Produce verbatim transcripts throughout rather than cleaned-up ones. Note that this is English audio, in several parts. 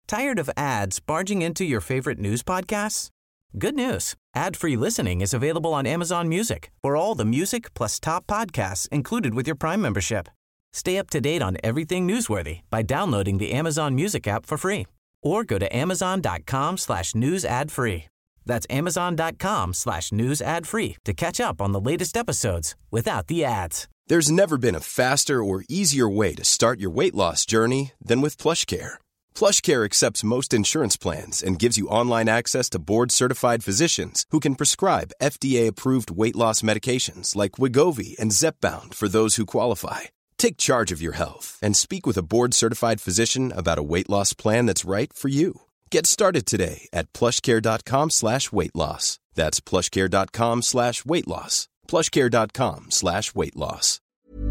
Tired of ads barging into your favorite news podcasts? Good news. Ad-free listening is available on Amazon Music for all the music plus top podcasts included with your Prime membership. Stay up to date on everything newsworthy by downloading the Amazon Music app for free or go to amazon.com slash news ad free. That's amazon.com slash news ad free to catch up on the latest episodes without the ads. There's never been a faster or easier way to start your weight loss journey than with PlushCare. PlushCare accepts most insurance plans and gives you online access to board-certified physicians who can prescribe F D A-approved weight loss medications like Wegovy and Zepbound for those who qualify. Take charge of your health and speak with a board-certified physician about a weight loss plan that's right for you. Get started today at plushcare.com slash weight loss. That's plushcare.com slash weight loss. plushcare.com slash weight loss.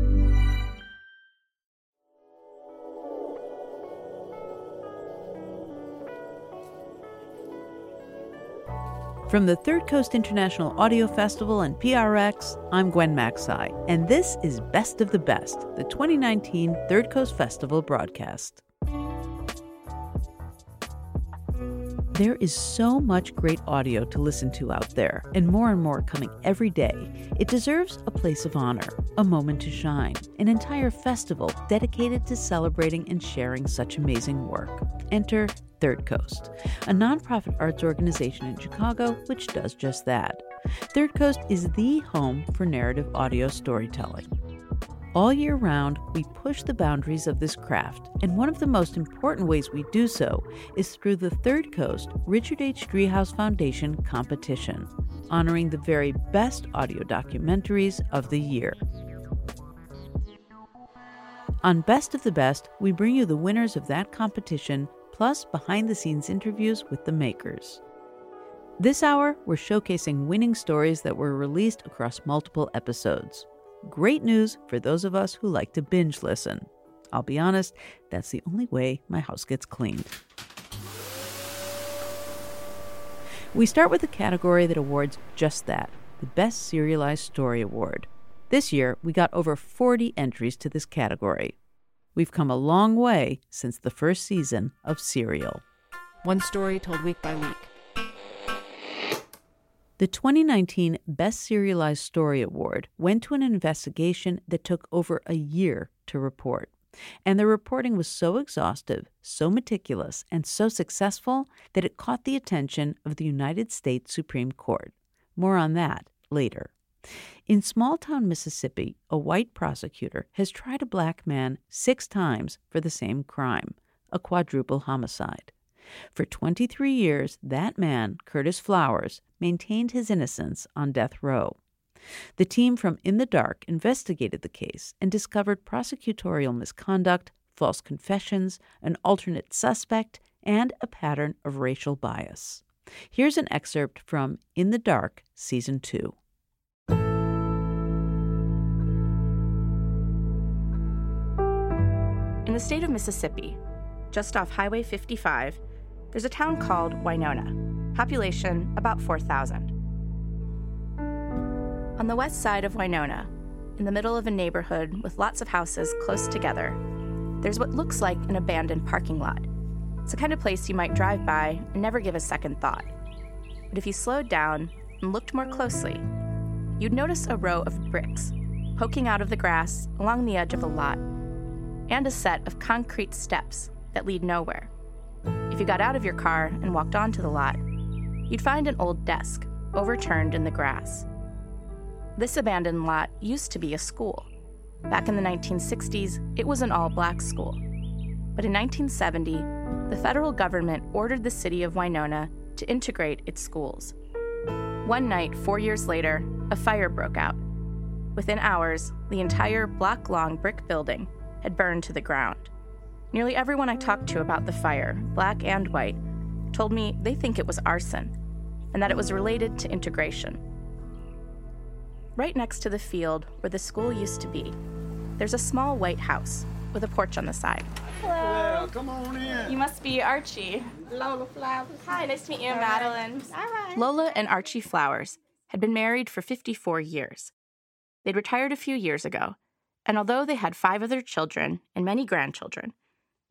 From the Third Coast International Audio Festival and P R X, I'm Gwen Macsai, and this is Best of the Best, the twenty nineteen Third Coast Festival broadcast. There is so much great audio to listen to out there, and more and more coming every day. It deserves a place of honor, a moment to shine, an entire festival dedicated to celebrating and sharing such amazing work. Enter Third Coast, a nonprofit arts organization in Chicago which does just that. Third Coast is the home for narrative audio storytelling. All year round, we push the boundaries of this craft, and one of the most important ways we do so is through the Third Coast Richard H. Driehaus Foundation competition, honoring the very best audio documentaries of the year. On Best of the Best, we bring you the winners of that competition, plus behind-the-scenes interviews with the makers. This hour, we're showcasing winning stories that were released across multiple episodes. Great news for those of us who like to binge listen. I'll be honest, that's the only way my house gets cleaned. We start with a category that awards just that, the Best Serialized Story Award. This year, we got over forty entries to this category. We've come a long way since the first season of Serial. One story told week by week. The twenty nineteen Best Serialized Story Award went to an investigation that took over a year to report. And the reporting was so exhaustive, so meticulous, and so successful that it caught the attention of the United States Supreme Court. More on that later. In small-town Mississippi, a white prosecutor has tried a black man six times for the same crime, a quadruple homicide. For twenty-three years, that man, Curtis Flowers, maintained his innocence on death row. The team from In the Dark investigated the case and discovered prosecutorial misconduct, false confessions, an alternate suspect, and a pattern of racial bias. Here's an excerpt from In the Dark, Season two. In the state of Mississippi, just off Highway fifty-five, there's a town called Winona, population about four thousand. On the west side of Winona, in the middle of a neighborhood with lots of houses close together, there's what looks like an abandoned parking lot. It's the kind of place you might drive by and never give a second thought. But if you slowed down and looked more closely, you'd notice a row of bricks poking out of the grass along the edge of the lot, and a set of concrete steps that lead nowhere. If you got out of your car and walked onto the lot, you'd find an old desk overturned in the grass. This abandoned lot used to be a school. Back in the nineteen sixties, it was an all-black school. But in nineteen seventy, the federal government ordered the city of Winona to integrate its schools. One night, four years later, a fire broke out. Within hours, the entire block-long brick building had burned to the ground. Nearly everyone I talked to about the fire, black and white, told me they think it was arson and that it was related to integration. Right next to the field where the school used to be, there's a small white house with a porch on the side. Hello. Well, come on in. You must be Archie. Lola Flowers. Hi, nice to meet you, All Madeline. Right. All right. Lola and Archie Flowers had been married for fifty-four years. They'd retired a few years ago, and although they had five other children and many grandchildren,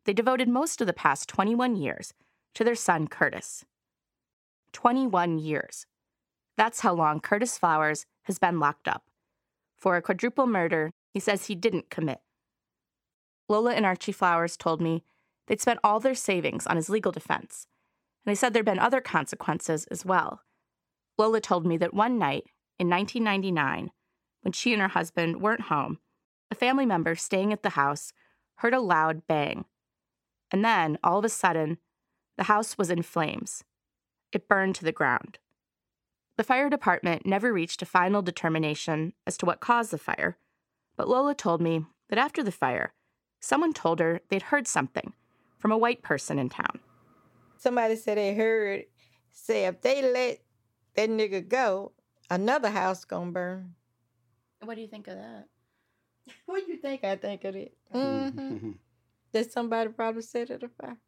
they devoted most of the past twenty-one years to their son, Curtis. twenty-one years. That's how long Curtis Flowers has been locked up. For a quadruple murder he says he didn't commit. Lola and Archie Flowers told me they'd spent all their savings on his legal defense, and they said there'd been other consequences as well. Lola told me that one night in nineteen ninety-nine, when she and her husband weren't home, a family member staying at the house heard a loud bang. And then, all of a sudden, the house was in flames. It burned to the ground. The fire department never reached a final determination as to what caused the fire, but Lola told me that after the fire, someone told her they'd heard something from a white person in town. Somebody said they heard, say if they let that nigga go, another house gonna burn. What do you think of that? What do you think I think of it? Mm-hmm. That somebody probably set it afire.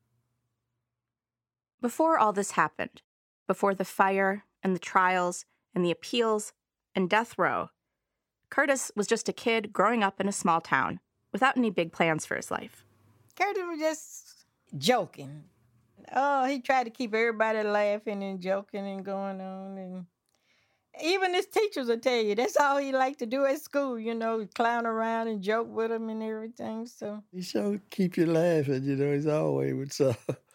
Before all this happened, before the fire and the trials and the appeals and death row, Curtis was just a kid growing up in a small town without any big plans for his life. Curtis was just joking. Oh, he tried to keep everybody laughing and joking and going on. And even his teachers will tell you that's all he liked to do at school, you know, clown around and joke with them and everything. So he sure keep you laughing, you know, he's always with some.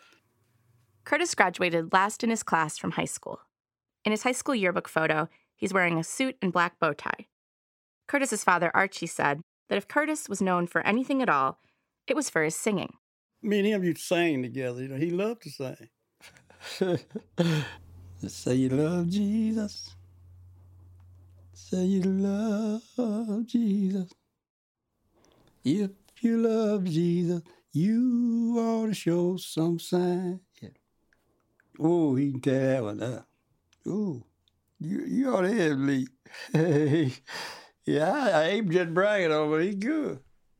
Curtis graduated last in his class from high school. In his high school yearbook photo, he's wearing a suit and black bow tie. Curtis's father, Archie, said that if Curtis was known for anything at all, it was for his singing. Me and him used to sing together. You know, he loved to sing. Say you love Jesus. Say you love Jesus. If you love Jesus, you ought to show some sign. Yeah. Oh, he can tell that one up. Oh, you, you ought to hear him, Lee. Yeah, I, I ain't just bragging on him, but he's good.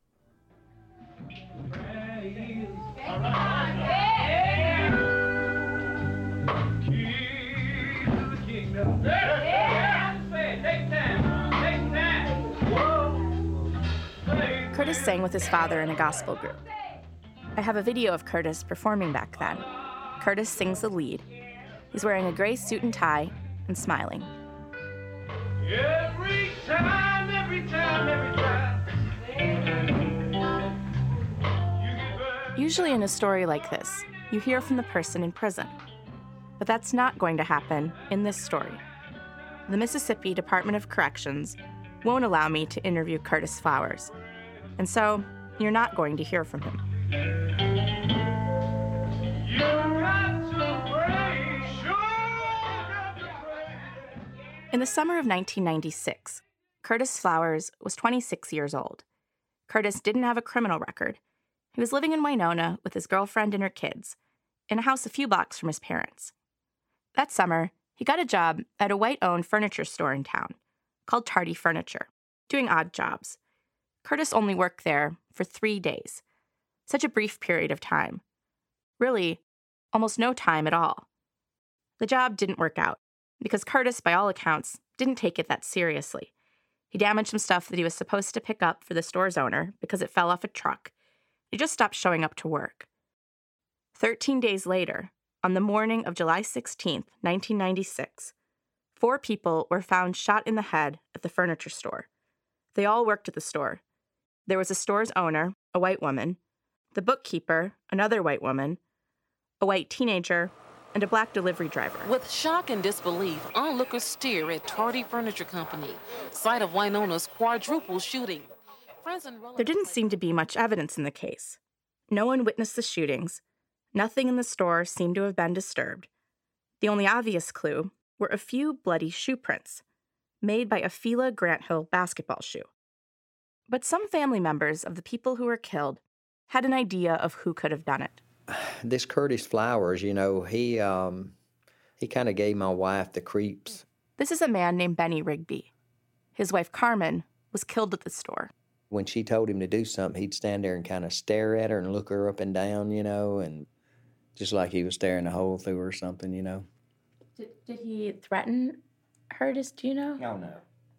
Curtis sang with his father in a gospel group. I have a video of Curtis performing back then. Curtis sings the lead. He's wearing a gray suit and tie and smiling. Every time, every time, every time. Usually in a story like this, you hear from the person in prison. But that's not going to happen in this story. The Mississippi Department of Corrections won't allow me to interview Curtis Flowers. And so, you're not going to hear from him. In the summer of nineteen ninety-six, Curtis Flowers was twenty-six years old. Curtis didn't have a criminal record. He was living in Winona with his girlfriend and her kids, in a house a few blocks from his parents. That summer, he got a job at a white-owned furniture store in town, called Tardy Furniture, doing odd jobs. Curtis only worked there for three days. Such a brief period of time. Really, almost no time at all. The job didn't work out, because Curtis, by all accounts, didn't take it that seriously. He damaged some stuff that he was supposed to pick up for the store's owner because it fell off a truck. He just stopped showing up to work. Thirteen days later, on the morning of July sixteenth, nineteen ninety-six, four people were found shot in the head at the furniture store. They all worked at the store. There was the store's owner, a white woman, the bookkeeper, another white woman, a white teenager, and a black delivery driver. With shock and disbelief, onlookers stare at Tardy Furniture Company, site of Winona's quadruple shooting. There didn't seem to be much evidence in the case. No one witnessed the shootings. Nothing in the store seemed to have been disturbed. The only obvious clue were a few bloody shoe prints, made by a Fila Granthill basketball shoe. But some family members of the people who were killed had an idea of who could have done it. This Curtis Flowers, you know, he um, he kind of gave my wife the creeps. This is a man named Benny Rigby. His wife, Carmen, was killed at the store. When she told him to do something, he'd stand there and kind of stare at her and look her up and down, you know, and just like he was staring a hole through her or something, you know. Did, did he threaten her, do you know? Oh, no.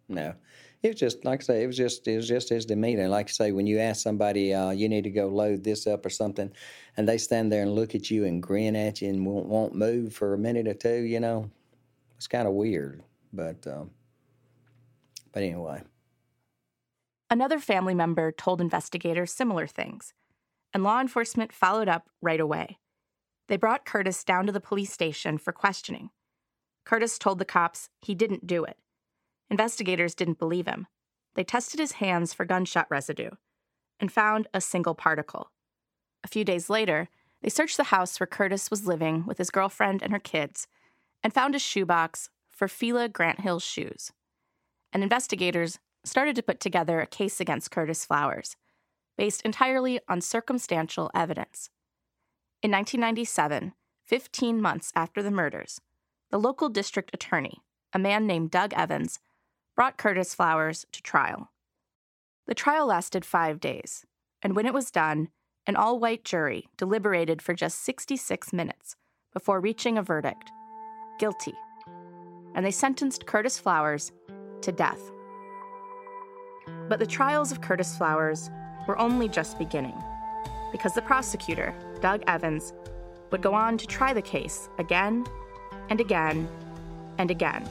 no. It was just, like I say, it was just it was just his demeanor. Like I say, when you ask somebody, uh, you need to go load this up or something, and they stand there and look at you and grin at you and won't, won't move for a minute or two, you know, it's kind of weird. But, um, but anyway. Another family member told investigators similar things, and law enforcement followed up right away. They brought Curtis down to the police station for questioning. Curtis told the cops he didn't do it. Investigators didn't believe him. They tested his hands for gunshot residue and found a single particle. A few days later, they searched the house where Curtis was living with his girlfriend and her kids and found a shoebox for Fela Grant-Hill's shoes. And investigators started to put together a case against Curtis Flowers, based entirely on circumstantial evidence. In nineteen ninety-seven, fifteen months after the murders, the local district attorney, a man named Doug Evans, brought Curtis Flowers to trial. The trial lasted five days, and when it was done, an all-white jury deliberated for just sixty-six minutes before reaching a verdict: guilty. And they sentenced Curtis Flowers to death. But the trials of Curtis Flowers were only just beginning, because the prosecutor, Doug Evans, would go on to try the case again and again and again.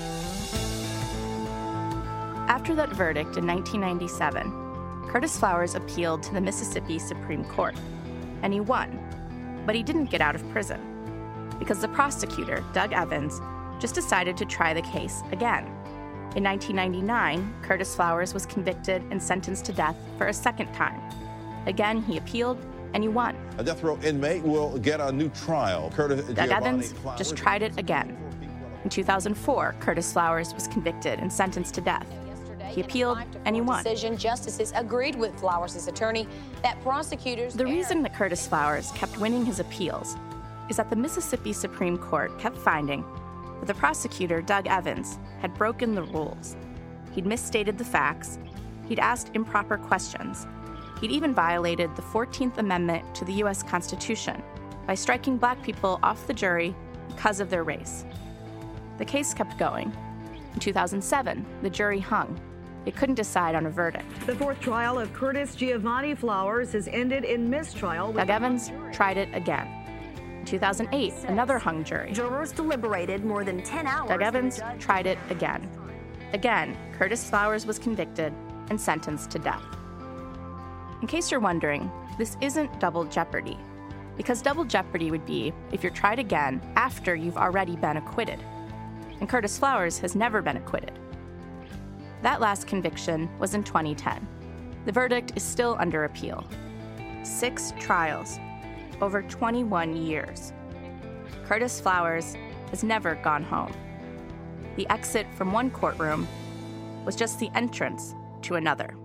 After that verdict in nineteen ninety-seven, Curtis Flowers appealed to the Mississippi Supreme Court, and he won. But he didn't get out of prison, because the prosecutor, Doug Evans, just decided to try the case again. In nineteen ninety-nine, Curtis Flowers was convicted and sentenced to death for a second time. Again, he appealed, and he won. A death row inmate will get a new trial. Curtis Doug Evans Flowers just tried it again. In two thousand four, Curtis Flowers was convicted and sentenced to death. He appealed, and he won. Decision, justices agreed with Flowers' attorney that prosecutors... The reason that Curtis Flowers kept winning his appeals is that the Mississippi Supreme Court kept finding that the prosecutor, Doug Evans, had broken the rules. He'd misstated the facts, he'd asked improper questions, he'd even violated the fourteenth Amendment to the U S Constitution by striking black people off the jury because of their race. The case kept going. In two thousand seven, the jury hung. It couldn't decide on a verdict. The fourth trial of Curtis Giovanni Flowers has ended in mistrial. Doug Evans tried it again. In two thousand eight, another hung jury. Jurors deliberated more than ten hours. Doug Evans tried it again. Again, Curtis Flowers was convicted and sentenced to death. In case you're wondering, this isn't double jeopardy, because double jeopardy would be if you're tried again after you've already been acquitted. And Curtis Flowers has never been acquitted. That last conviction was in twenty ten. The verdict is still under appeal. Six trials, over twenty-one years. Curtis Flowers has never gone home. The exit from one courtroom was just the entrance to another.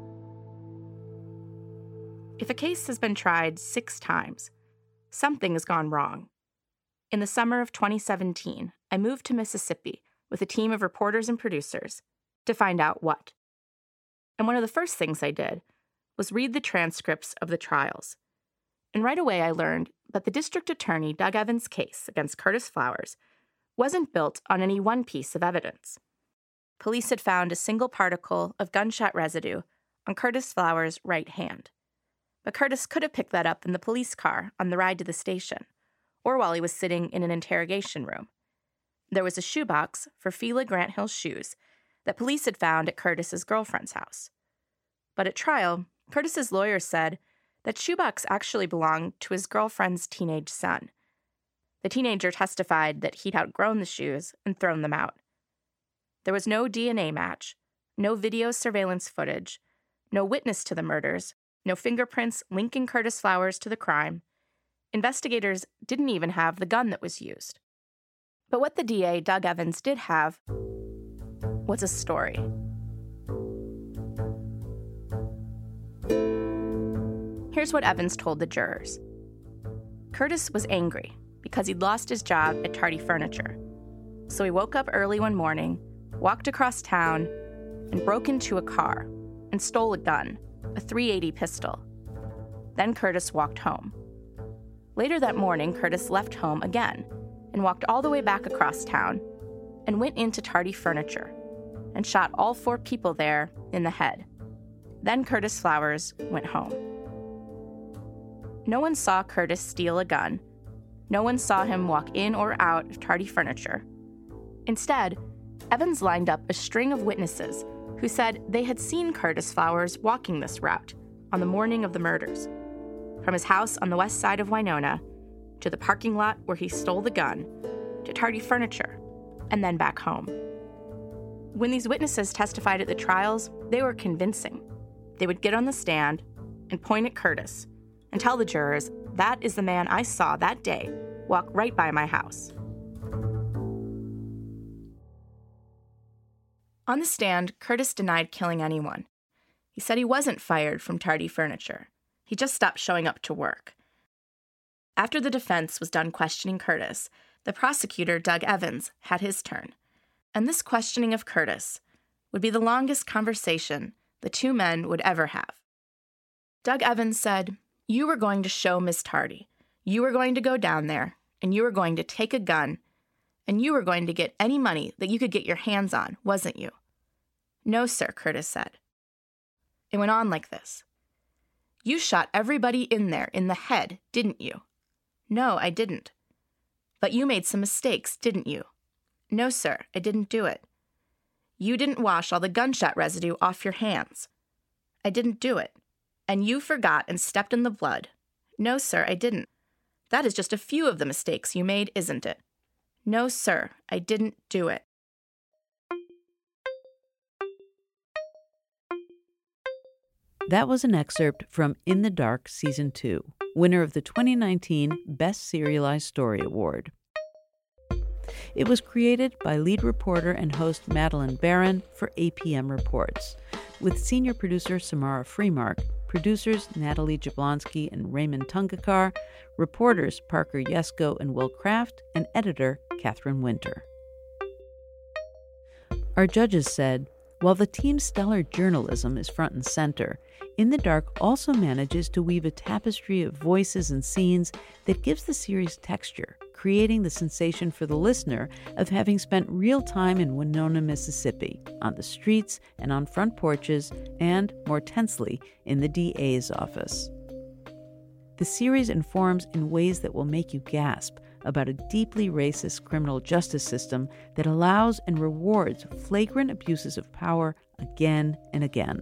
If a case has been tried six times, something has gone wrong. In the summer of twenty seventeen, I moved to Mississippi with a team of reporters and producers to find out what. And one of the first things I did was read the transcripts of the trials. And right away I learned that the district attorney Doug Evans' case against Curtis Flowers wasn't built on any one piece of evidence. Police had found a single particle of gunshot residue on Curtis Flowers' right hand. But Curtis could have picked that up in the police car on the ride to the station, or while he was sitting in an interrogation room. There was a shoebox for Fela Grant-Hill's shoes that police had found at Curtis's girlfriend's house. But at trial, Curtis's lawyer said that shoebox actually belonged to his girlfriend's teenage son. The teenager testified that he'd outgrown the shoes and thrown them out. There was no D N A match, no video surveillance footage, no witness to the murders, no fingerprints linking Curtis Flowers to the crime. Investigators didn't even have the gun that was used. But what the D A, Doug Evans, did have was a story. Here's what Evans told the jurors. Curtis was angry because he'd lost his job at Tardy Furniture. So he woke up early one morning, walked across town, and broke into a car and stole a gun, a three eighty pistol. Then Curtis walked home. Later that morning, Curtis left home again and walked all the way back across town and went into Tardy Furniture. and shot all four people there in the head. Then Curtis Flowers went home. No one saw Curtis steal a gun. No one saw him walk in or out of Tardy Furniture. Instead, Evans lined up a string of witnesses who said they had seen Curtis Flowers walking this route on the morning of the murders, from his house on the west side of Winona to the parking lot where he stole the gun, to Tardy Furniture, and then back home. When these witnesses testified at the trials, they were convincing. They would get on the stand and point at Curtis and tell the jurors, "That is the man I saw that day walk right by my house." On the stand, Curtis denied killing anyone. He said he wasn't fired from Tardy Furniture. He just stopped showing up to work. After the defense was done questioning Curtis, the prosecutor, Doug Evans, had his turn. And this questioning of Curtis would be the longest conversation the two men would ever have. Doug Evans said, "You were going to show Miss Tardy. You were going to go down there, and you were going to take a gun, and you were going to get any money that you could get your hands on, wasn't you?" "No, sir," Curtis said. It went on like this. "You shot everybody in there in the head, didn't you?" "No, I didn't." "But you made some mistakes, didn't you?" "No, sir, I didn't do it." "You didn't wash all the gunshot residue off your hands." "I didn't do it." "And you forgot and stepped in the blood." "No, sir, I didn't." "That is just a few of the mistakes you made, isn't it?" "No, sir, I didn't do it." That was an excerpt from In the Dark Season two, winner of the twenty nineteen Best Serialized Story Award. It was created by lead reporter and host Madeline Barron for A P M Reports, with senior producer Samara Freemark, producers Natalie Jablonski and Raymond Tungakar, reporters Parker Yesko and Will Kraft, and editor Catherine Winter. Our judges said, while the team's stellar journalism is front and center, In the Dark also manages to weave a tapestry of voices and scenes that gives the series texture, creating the sensation for the listener of having spent real time in Winona, Mississippi, on the streets and on front porches, and, more tensely, in the D A's office. The series informs in ways that will make you gasp about a deeply racist criminal justice system that allows and rewards flagrant abuses of power again and again.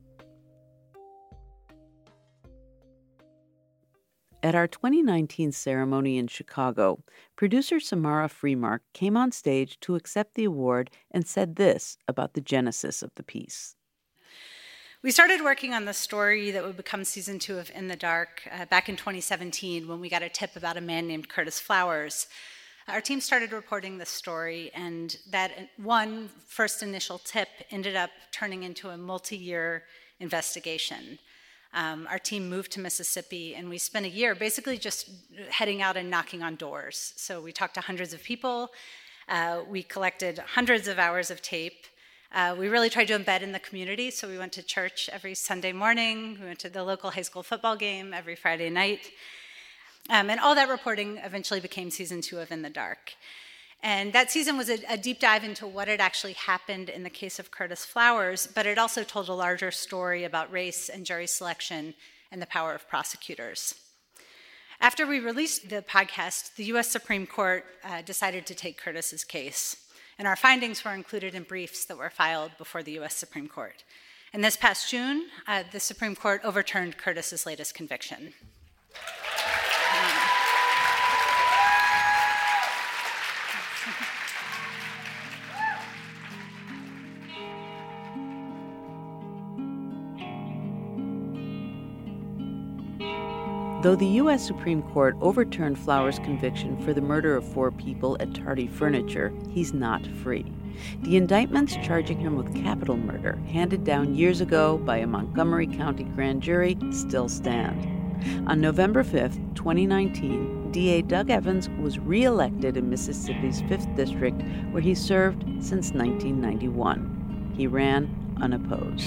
At our twenty nineteen ceremony in Chicago, producer Samara Freemark came on stage to accept the award and said this about the genesis of the piece. We started working on the story that would become season two of In the Dark uh, back in twenty seventeen when we got a tip about a man named Curtis Flowers. Our team started reporting the story, and that one first initial tip ended up turning into a multi-year investigation. Um, our team moved to Mississippi, and we spent a year basically just heading out and knocking on doors. So we talked to hundreds of people. Uh, we collected hundreds of hours of tape. Uh, we really tried to embed in the community, so we went to church every Sunday morning. We went to the local high school football game every Friday night. Um, and all that reporting eventually became season two of In the Dark. And that season was a, a deep dive into what had actually happened in the case of Curtis Flowers, but it also told a larger story about race and jury selection and the power of prosecutors. After we released the podcast, the U S Supreme Court uh, decided to take Curtis's case. And our findings were included in briefs that were filed before the U S Supreme Court. And this past June, uh, the Supreme Court overturned Curtis's latest conviction. Um, Though the U S Supreme Court overturned Flowers' conviction for the murder of four people at Tardy Furniture, he's not free. The indictments charging him with capital murder, handed down years ago by a Montgomery County grand jury, still stand. On November fifth, twenty nineteen, D A Doug Evans was re-elected in Mississippi's fifth District, where he served since nineteen ninety-one. He ran unopposed.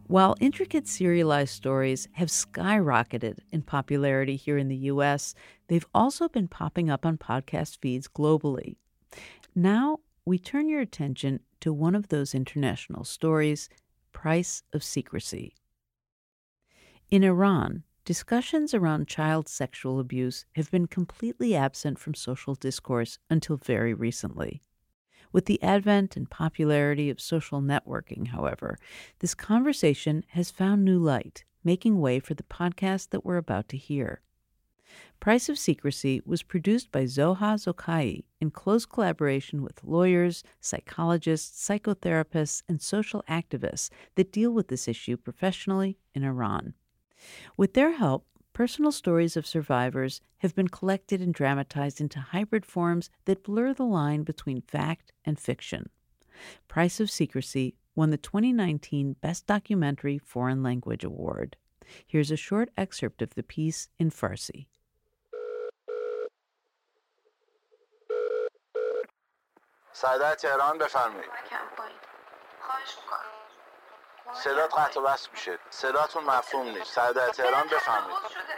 While intricate serialized stories have skyrocketed in popularity here in the U S, they've also been popping up on podcast feeds globally. Now, we turn your attention to one of those international stories, Price of Secrecy. In Iran, discussions around child sexual abuse have been completely absent from social discourse until very recently. With the advent and popularity of social networking, however, this conversation has found new light, making way for the podcast that we're about to hear. Price of Secrecy was produced by Zoha Zokai in close collaboration with lawyers, psychologists, psychotherapists, and social activists that deal with this issue professionally in Iran. With their help, personal stories of survivors have been collected and dramatized into hybrid forms that blur the line between fact and fiction. Price of Secrecy won the twenty nineteen Best Documentary Foreign Language Award. Here's a short excerpt of the piece in Farsi. سعادت تهران بفرمایید. صدات قطع و وصل میشه. صداتون مفهوم نیست. سعادت تهران بفرمایید.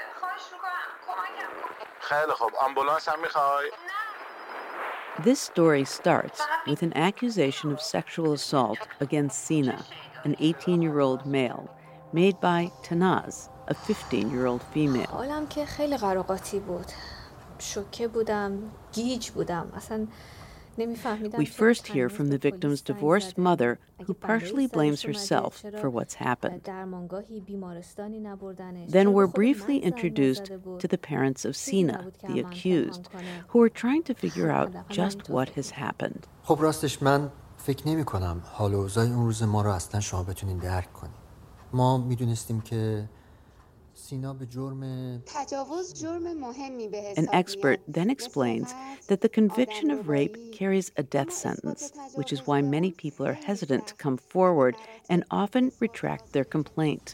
خیلی خوب. آمبولانس هم میخوای؟ This story starts with an accusation of sexual assault against Sina, an eighteen-year-old male, made by Tanaz, a fifteen-year-old female. حالم که خیلی قراقاتی بود. شوکه بودم، گیج بودم. اصلا We first hear from the victim's divorced mother, who partially blames herself for what's happened. Then we're briefly introduced to the parents of Sina, the accused, who are trying to figure out just what has happened. خب راستش من فکر نمی کنم حال و اوضاع اون روز ما رو اصلا شما بتونین درک کنید. ما میدونستیم که An expert then explains that the conviction of rape carries a death sentence, which is why many people are hesitant to come forward and often retract their complaint.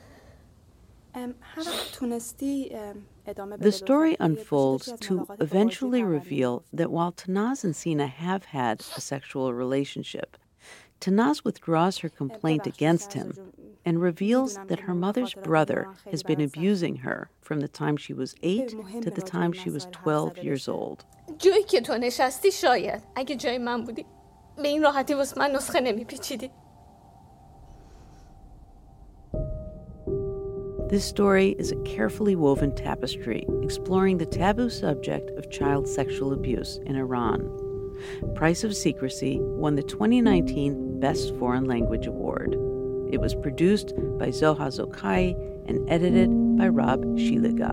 The story unfolds to eventually reveal that while Tanaz and Sina have had a sexual relationship, Tanaz withdraws her complaint against him and reveals that her mother's brother has been abusing her from the time she was eight to the time she was twelve years old. جایی که تو نشستی شاید اگه جای من بودی به این راحتی واسه من نسخه نمیپیچیدی. This story is a carefully woven tapestry exploring the taboo subject of child sexual abuse in Iran. Price of Secrecy won the twenty nineteen Best Foreign Language Award. It was produced by Zoha Zokai and edited by Rob Shiliga.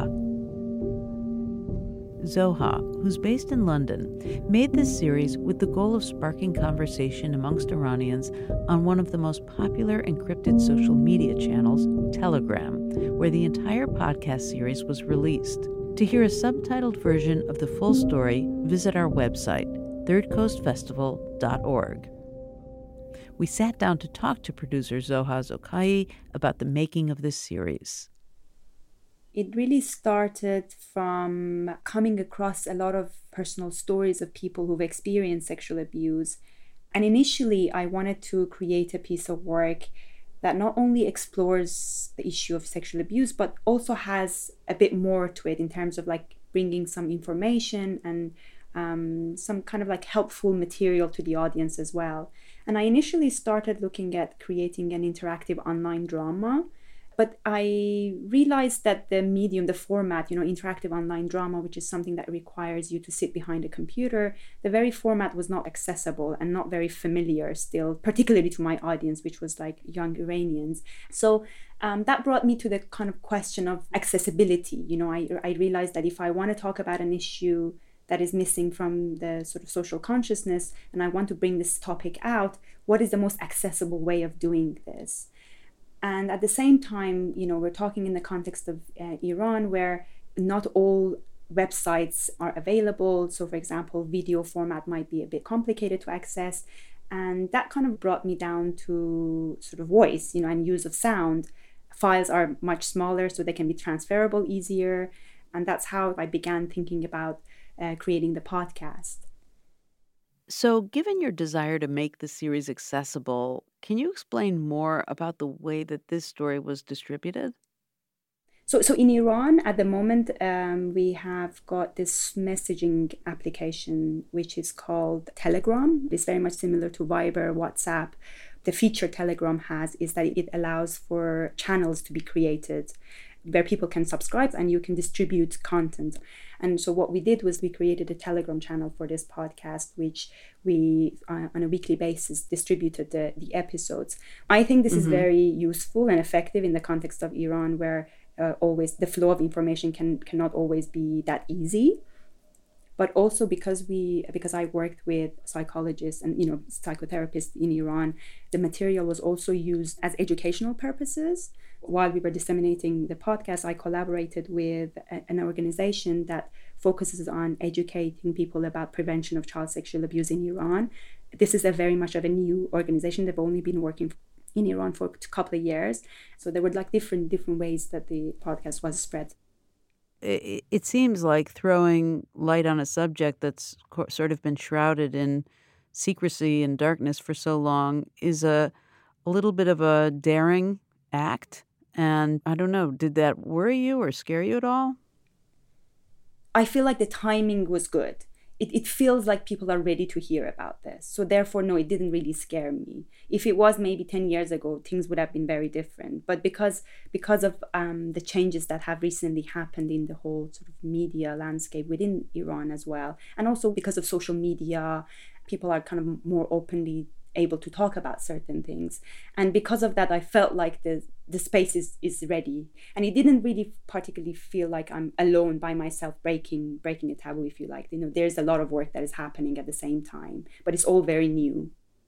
Zoha, who's based in London, made this series with the goal of sparking conversation amongst Iranians on one of the most popular encrypted social media channels, Telegram, where the entire podcast series was released. To hear a subtitled version of the full story, visit our website, third coast festival dot org. We sat down to talk to producer Zoha Zokai about the making of this series. It really started from coming across a lot of personal stories of people who've experienced sexual abuse. And initially, I wanted to create a piece of work that not only explores the issue of sexual abuse, but also has a bit more to it in terms of like bringing some information and um, some kind of like helpful material to the audience as well. And I initially started looking at creating an interactive online drama, but I realized that the medium, the format, you know, interactive online drama, which is something that requires you to sit behind a computer, the very format was not accessible and not very familiar still, particularly to my audience, which was like young Iranians. So um, that brought me to the kind of question of accessibility. You know, I, I realized that if I want to talk about an issue that is missing from the sort of social consciousness, and I want to bring this topic out, what is the most accessible way of doing this? And at the same time, you know, we're talking in the context of uh, Iran, where not all websites are available. So, for example, video format might be a bit complicated to access. And that kind of brought me down to sort of voice, you know, and use of sound. Files are much smaller, so they can be transferable easier. And that's how I began thinking about uh, creating the podcast. So, given your desire to make the series accessible, can you explain more about the way that this story was distributed? So, so in Iran, at the moment, um, we have got this messaging application, which is called Telegram. It's very much similar to Viber, WhatsApp. The feature Telegram has is that it allows for channels to be created where people can subscribe and you can distribute content. And so what we did was we created a Telegram channel for this podcast, which we, uh, on a weekly basis, distributed the, the episodes. I think this mm-hmm. is very useful and effective in the context of Iran, where uh, always the flow of information can cannot always be that easy. But also because we, because I worked with psychologists and, you know, psychotherapists in Iran, the material was also used as educational purposes. While we were disseminating the podcast, I collaborated with a, an organization that focuses on educating people about prevention of child sexual abuse in Iran. This is a very much of a new organization. They've only been working in Iran for a couple of years. So there were like different different ways that the podcast was spread. It, it seems like throwing light on a subject that's co- sort of been shrouded in secrecy and darkness for so long is a, a little bit of a daring act. And I don't know, did that worry you or scare you at all? I feel like the timing was good. It, it feels like people are ready to hear about this. So therefore, no, it didn't really scare me. If it was maybe ten years ago, things would have been very different. But because because of um, the changes that have recently happened in the whole sort of media landscape within Iran as well, and also because of social media, people are kind of more openly able to talk about certain things. And because of that, I felt like the the space is, is ready. And it didn't really particularly feel like I'm alone by myself breaking breaking a taboo, if you like. You know, there's a lot of work that is happening at the same time, but it's all very new.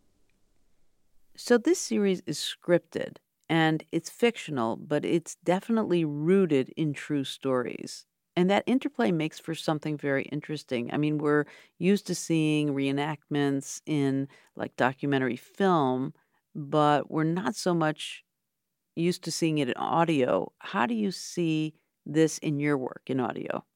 So this series is scripted and it's fictional, but it's definitely rooted in true stories. And that interplay makes for something very interesting. I mean, we're used to seeing reenactments in like documentary film, but we're not so much used to seeing it in audio. How do you see this in your work in audio?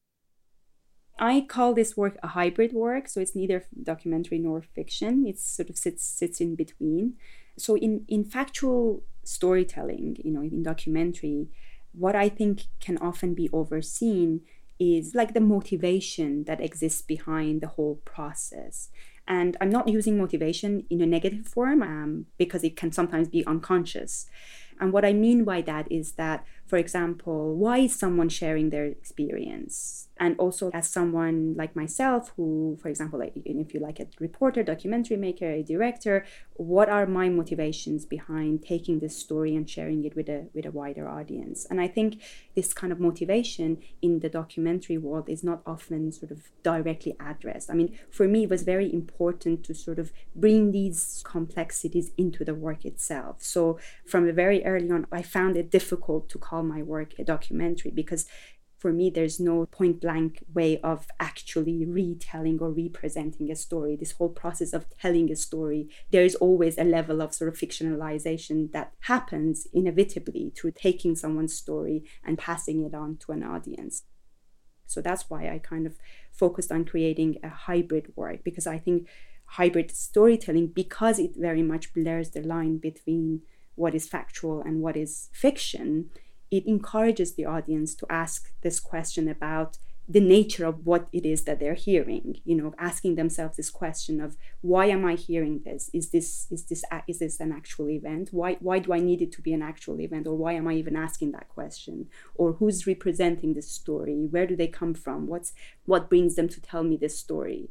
I call this work a hybrid work, so it's neither documentary nor fiction. It sort of sits sits in between. So in, in factual storytelling, you know, in documentary, what I think can often be overseen is like the motivation that exists behind the whole process. And I'm not using motivation in a negative form um, because it can sometimes be unconscious. And what I mean by that is that, for example, why is someone sharing their experience? And also as someone like myself who, for example, like, if you like a reporter, documentary maker, a director, what are my motivations behind taking this story and sharing it with a with a wider audience? And I think this kind of motivation in the documentary world is not often sort of directly addressed. I mean, for me, it was very important to sort of bring these complexities into the work itself. So from the very early on, I found it difficult to call my work a documentary because for me, there's no point blank way of actually retelling or representing a story. This whole process of telling a story, there is always a level of sort of fictionalization that happens inevitably through taking someone's story and passing it on to an audience. So that's why I kind of focused on creating a hybrid work, because I think hybrid storytelling, because it very much blurs the line between what is factual and what is fiction, it encourages the audience to ask this question about the nature of what it is that they're hearing, you know, asking themselves this question of, why am I hearing this? Is this is this is this an actual event? Why why do I need it to be an actual event? Or why am I even asking that question? Or who's representing this story? Where do they come from? What's what brings them to tell me this story?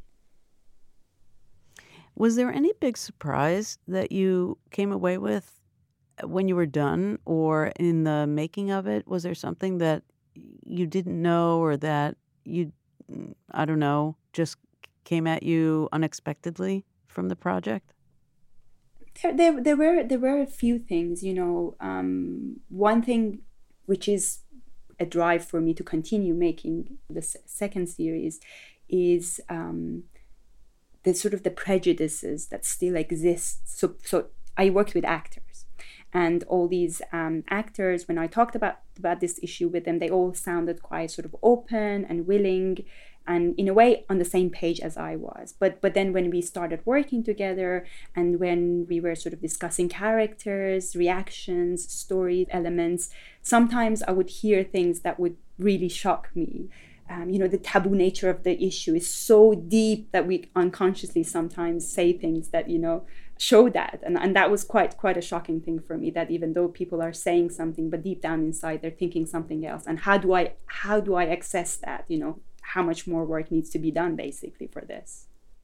Was there any big surprise that you came away with when you were done or in the making of it? Was there something that you didn't know or that you, I don't know, just came at you unexpectedly from the project? There, there, there were there were a few things, you know. Um, one thing which is a drive for me to continue making the second series is um, the sort of the prejudices that still exist. So, so I worked with actors. And all these um, actors, when I talked about, about this issue with them, they all sounded quite sort of open and willing. and in a way on the same page as I was. But but then when we started working together and when we were sort of discussing characters, reactions, story elements, sometimes I would hear things that would really shock me. Um, you know, the taboo nature of the issue is so deep that we unconsciously sometimes say things that, you know, show that. And, and that was quite quite a shocking thing for me, that even though people are saying something, but deep down inside they're thinking something else. And how do I how do I access that? You know, how much more work needs to be done basically for this?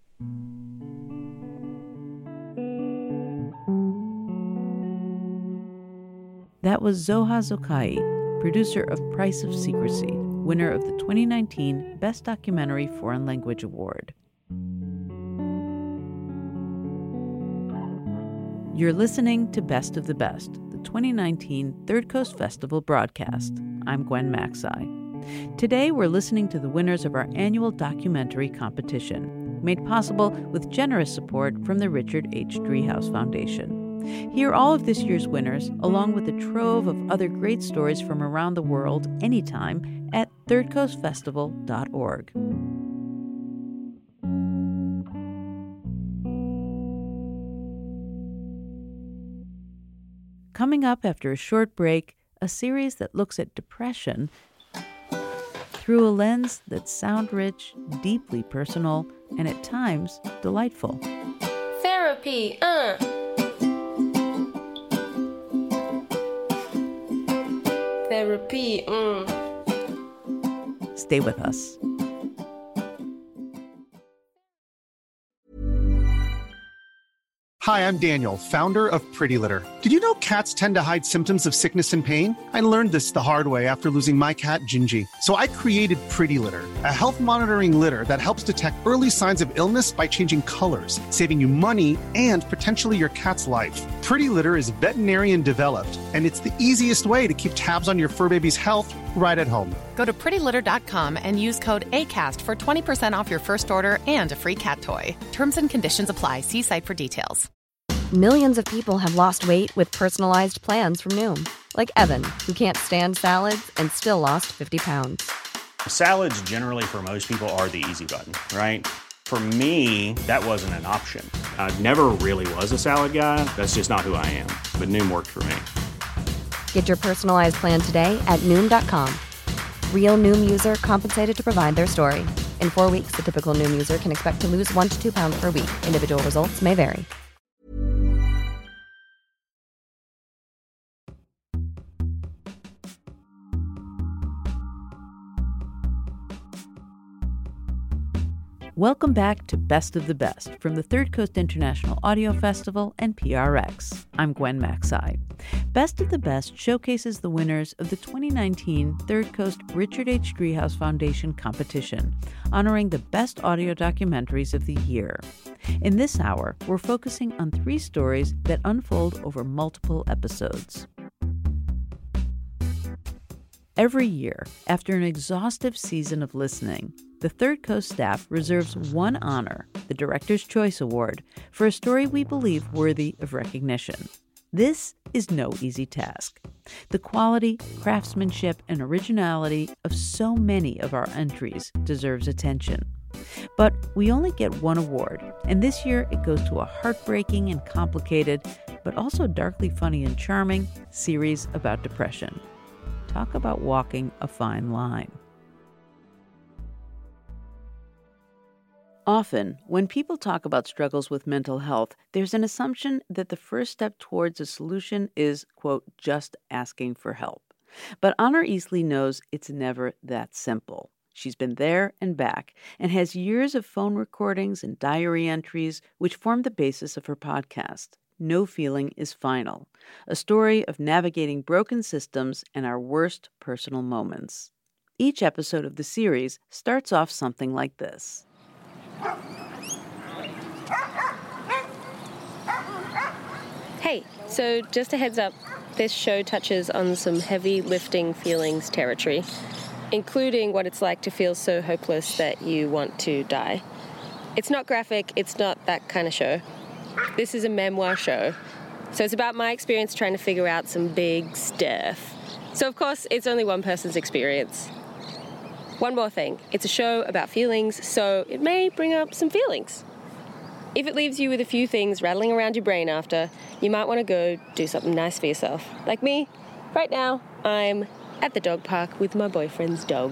That was Zoha Zokai, producer of Price of Secrecy, winner of the twenty nineteen Best Documentary Foreign Language Award. You're listening to Best of the Best, the twenty nineteen Third Coast Festival broadcast. I'm Gwen Macsai. Today we're listening to the winners of our annual documentary competition, made possible with generous support from the Richard H. Driehaus Foundation. Hear all of this year's winners, along with a trove of other great stories from around the world, anytime at third coast festival dot org. Coming up after a short break, a series that looks at depression through a lens that's sound-rich, deeply personal, and at times delightful. Therapy, uh. Therapy, mm. Stay with us. Hi, I'm Daniel, founder of Pretty Litter. Did you know cats tend to hide symptoms of sickness and pain? I learned this the hard way after losing my cat, Gingy. So I created Pretty Litter, a health monitoring litter that helps detect early signs of illness by changing colors, saving you money and potentially your cat's life. Pretty Litter is veterinarian developed, and it's the easiest way to keep tabs on your fur baby's health right at home. Go to pretty litter dot com and use code ACAST for twenty percent off your first order and a free cat toy. Terms and conditions apply. See site for details. Millions of people have lost weight with personalized plans from Noom. Like Evan, who can't stand salads and still lost fifty pounds. Salads generally for most people are the easy button, right? For me, that wasn't an option. I never really was a salad guy. That's just not who I am. But Noom worked for me. Get your personalized plan today at Noom dot com. Real Noom user compensated to provide their story. In four weeks, the typical Noom user can expect to lose one to two pounds per week. Individual results may vary. Welcome back to Best of the Best from the Third Coast International Audio Festival and P R X. I'm Gwen Macsai. Best of the Best showcases the winners of the twenty nineteen Third Coast Richard H. Driehaus Foundation competition, honoring the best audio documentaries of the year. In this hour, we're focusing on three stories that unfold over multiple episodes. Every year, after an exhaustive season of listening, the Third Coast staff reserves one honor, the Director's Choice Award, for a story we believe worthy of recognition. This is no easy task. The quality, craftsmanship, and originality of so many of our entries deserves attention. But we only get one award, and this year it goes to a heartbreaking and complicated, but also darkly funny and charming, series about depression. Talk about walking a fine line. Often, when people talk about struggles with mental health, there's an assumption that the first step towards a solution is, quote, just asking for help. But Honor Easley knows it's never that simple. She's been there and back and has years of phone recordings and diary entries which form the basis of her podcast. No Feeling is Final, a story of navigating broken systems and our worst personal moments. Each episode of the series starts off something like this. Hey, so just a heads up, this show touches on some heavy lifting feelings territory, including what it's like to feel so hopeless that you want to die. It's not graphic, it's not that kind of show. This is a memoir show, so it's about my experience trying to figure out some big stuff. So of course, it's only one person's experience. One more thing. It's a show about feelings, so it may bring up some feelings. If it leaves you with a few things rattling around your brain after, you might want to go do something nice for yourself. Like me, right now, I'm at the dog park with my boyfriend's dog.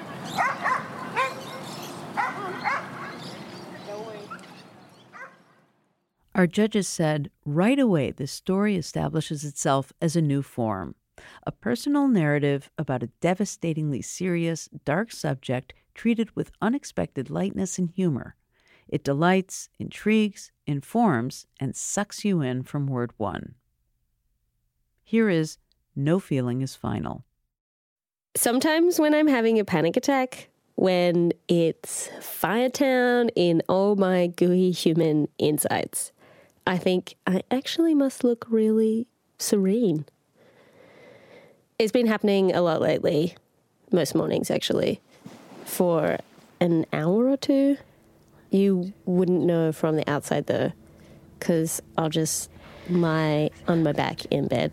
Our judges said right away this story establishes itself as a new form, a personal narrative about a devastatingly serious, dark subject treated with unexpected lightness and humor. It delights, intrigues, informs, and sucks you in from word one. Here is No Feeling is Final. Sometimes when I'm having a panic attack, when it's Firetown in all my gooey human insides, I think I actually must look really serene. It's been happening a lot lately, most mornings actually, for an hour or two. You wouldn't know from the outside though, because I'll just lie on my back in bed.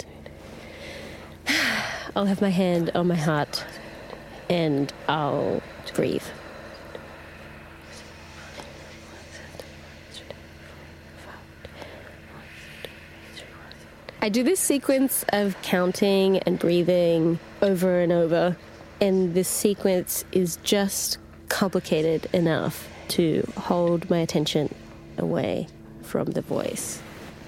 I'll have my hand on my heart and I'll breathe. I do this sequence of counting and breathing over and over, and this sequence is just complicated enough to hold my attention away from the voice.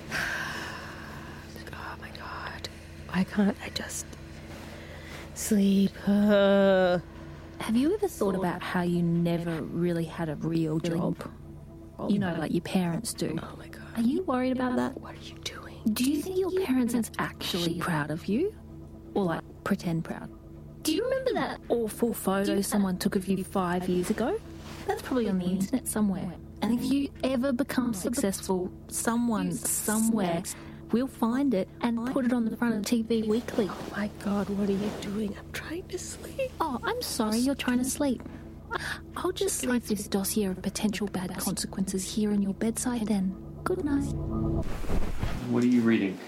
Oh my God. Why can't I just sleep? Uh, Have you ever thought about how you never really had a real job? You know, like your parents do. Oh my God. Are you worried about that? What are you doing? Do you think your parents are actually proud of you? Or like pretend proud? Do you remember that awful photo someone took of you five years ago? That's probably on the internet somewhere. And if you ever become successful, someone somewhere will find it and put it on the front of T V Weekly. Oh my God, what are you doing? I'm trying to sleep. Oh, I'm sorry, you're trying to sleep. I'll just leave this dossier of potential bad consequences here in your bedside then. Good night. What are you reading?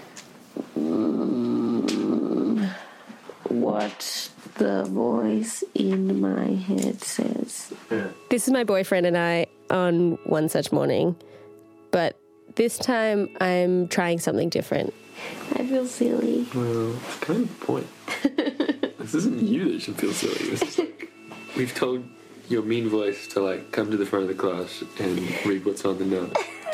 Mm, what the voice in my head says. Yeah. This is my boyfriend and I on one such morning, but this time I'm trying something different. I feel silly. Well, it's kind of the point. This isn't you that should feel silly. This is like, we've told your mean voice to like come to the front of the class and read what's on the note.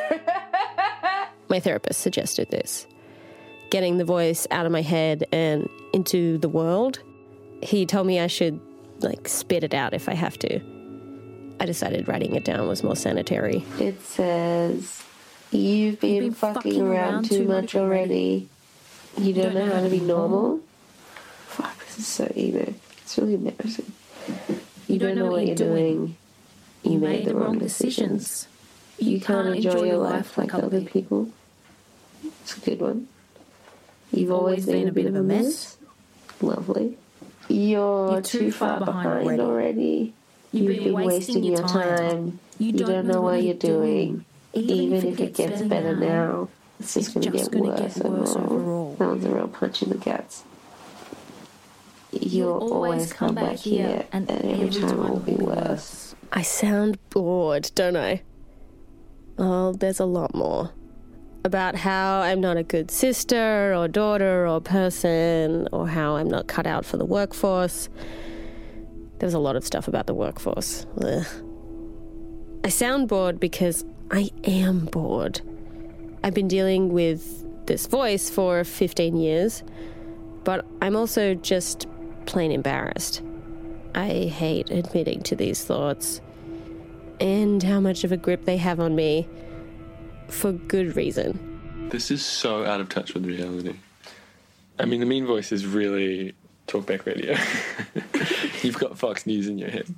My therapist suggested this, getting the voice out of my head and into the world. He told me I should, like, spit it out if I have to. I decided writing it down was more sanitary. It says, you've been, You've been fucking, fucking around, around too much already. You don't, don't know how to be normal? Fuck, this is so ego. It's really embarrassing. You, you don't, don't know what you're doing. doing. You, you made, made the wrong decisions. decisions. You, you can't, can't enjoy your life like other people. It's a good one. You've always been a bit of a mess. Lovely. You're, You're too, too far, far behind already. already. You've, You've been, been wasting your time. You don't, you don't know what you're doing. doing. Even if it gets better now, it's just going to get worse overall. That was a real punch in the guts. You'll always come back here, and every time it will be worse. I sound bored, don't I? Oh, there's a lot more. About how I'm not a good sister or daughter or person, or how I'm not cut out for the workforce. There was a lot of stuff about the workforce. Ugh. I sound bored because I am bored. I've been dealing with this voice for fifteen years, but I'm also just plain embarrassed. I hate admitting to these thoughts and how much of a grip they have on me. For good reason. This is so out of touch with reality. I mean, the mean voice is really talkback radio. You've got Fox News in your head.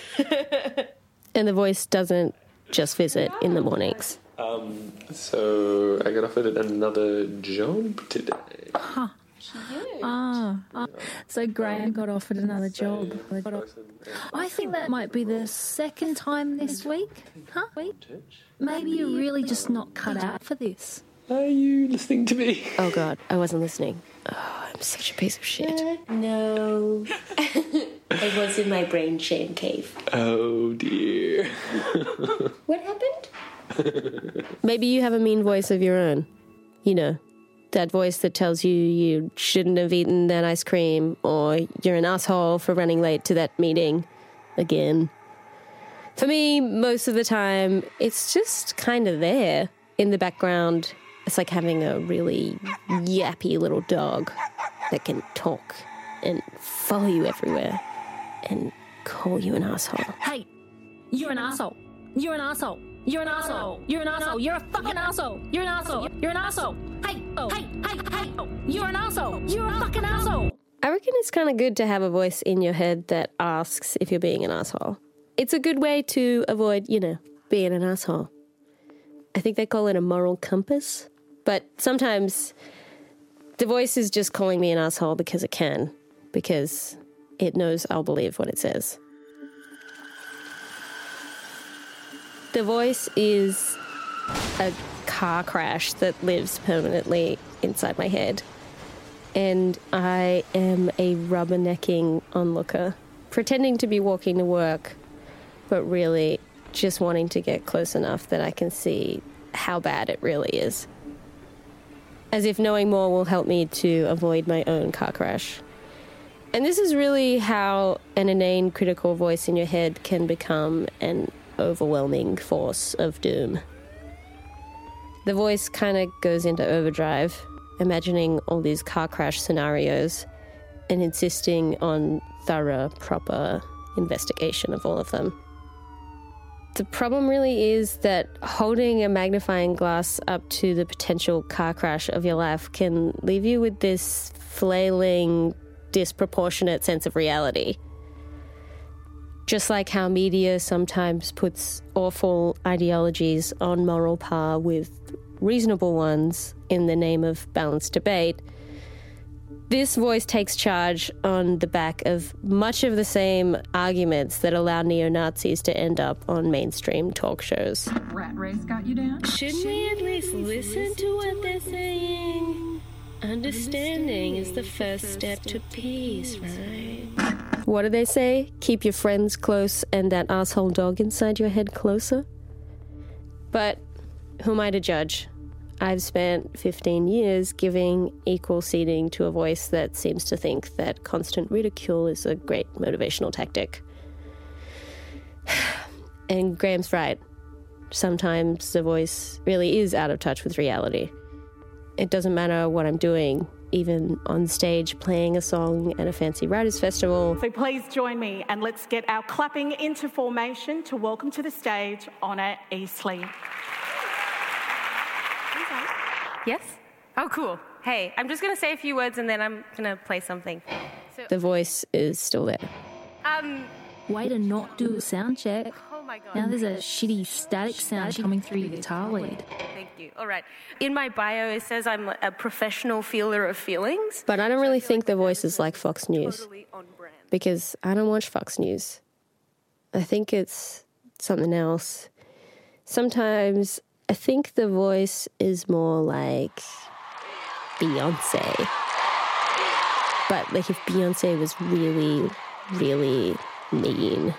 And the voice doesn't just visit in the mornings. Um, so I got offered another job today. Huh. Ah, ah, so Graham got offered another job. I think that might be the second time this week, huh? Maybe you're really just not cut out for this. Are you listening to me? Oh, God, I wasn't listening. Oh, I'm such a piece of shit. Uh, no. I was in my brain shame cave. Oh, dear. What happened? Maybe you have a mean voice of your own. You know, that voice that tells you you shouldn't have eaten that ice cream, or you're an asshole for running late to that meeting again. For me, most of the time, it's just kind of there in the background. It's like having a really yappy little dog that can talk and follow you everywhere and call you an asshole. Hey, you're an asshole. You're an asshole. You're an asshole. You're an asshole. You're a fucking asshole. You're an asshole. You're an asshole. Hey, oh, hey, hey, hey, oh, you're an asshole. You're a fucking asshole. I reckon it's kind of good to have a voice in your head that asks if you're being an asshole. It's a good way to avoid, you know, being an asshole. I think they call it a moral compass. But sometimes the voice is just calling me an asshole because it can, because it knows I'll believe what it says. The voice is a car crash that lives permanently inside my head. And I am a rubbernecking onlooker, pretending to be walking to work, but really just wanting to get close enough that I can see how bad it really is. As if knowing more will help me to avoid my own car crash. And this is really how an inane critical voice in your head can become an overwhelming force of doom. The voice kind of goes into overdrive, imagining all these car crash scenarios and insisting on thorough, proper investigation of all of them. The problem really is that holding a magnifying glass up to the potential car crash of your life can leave you with this flailing, disproportionate sense of reality. Just like how media sometimes puts awful ideologies on moral par with reasonable ones in the name of balanced debate, this voice takes charge on the back of much of the same arguments that allow neo-Nazis to end up on mainstream talk shows. Rat race got you down? Shouldn't we at least listen to what they're saying? Understanding is the first step to peace, right? What do they say? Keep your friends close and that asshole dog inside your head closer? But who am I to judge? I've spent fifteen years giving equal seating to a voice that seems to think that constant ridicule is a great motivational tactic. And Graham's right. Sometimes the voice really is out of touch with reality. It doesn't matter what I'm doing, even on stage playing a song at a fancy writers' festival. So please join me and let's get our clapping into formation to welcome to the stage Honor Eastly. Yes? Oh, cool. Hey, I'm just going to say a few words and then I'm going to play something. So, the voice is still there. Um, Way to not do a sound check. Oh my God. Now there's a shitty static sound coming through your guitar lead. Thank you. All right. In my bio, it says I'm a professional feeler of feelings. But I don't really think the voice is like Fox News. Because I don't watch Fox News. I think it's something else. Sometimes I think the voice is more like Beyonce. But like if Beyonce was really, really mean.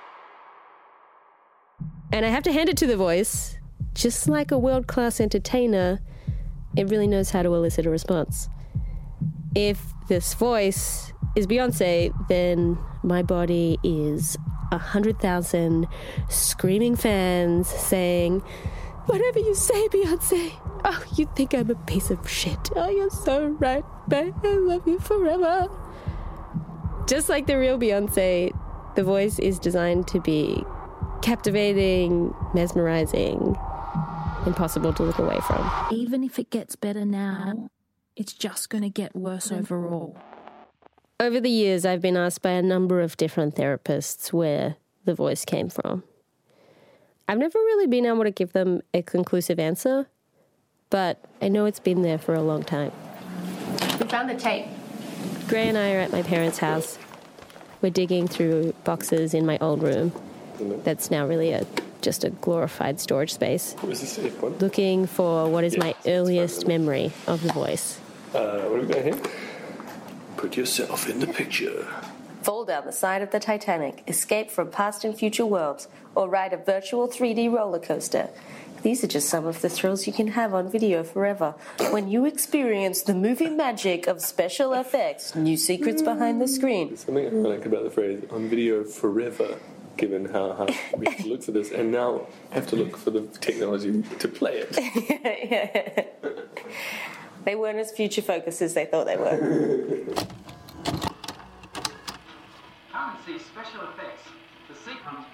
And I have to hand it to the voice. Just like a world-class entertainer, it really knows how to elicit a response. If this voice is Beyonce, then my body is a hundred thousand screaming fans saying, "Whatever you say, Beyonce. Oh, you think I'm a piece of shit. Oh, you're so right, babe. I love you forever." Just like the real Beyonce, the voice is designed to be captivating, mesmerizing, impossible to look away from. Even if it gets better now, it's just going to get worse overall. Over the years, I've been asked by a number of different therapists where the voice came from. I've never really been able to give them a conclusive answer, but I know it's been there for a long time. We found the tape. Gray and I are at my parents' house. We're digging through boxes in my old room that's now really a just a glorified storage space. What was the safe one? Looking for what is Yeah, my earliest memory of the voice. Uh, what have we got here? Put yourself in the picture. Fall down the side of the Titanic, escape from past and future worlds, or ride a virtual three D roller coaster. These are just some of the thrills you can have on video forever when you experience the movie magic of special effects, new secrets behind the screen. There's something I like about the phrase on video forever, given how hard we have to look for this, and now have to look for the technology to play it. yeah. They weren't as future focused as they thought they were. Come and see special effects. The sequence.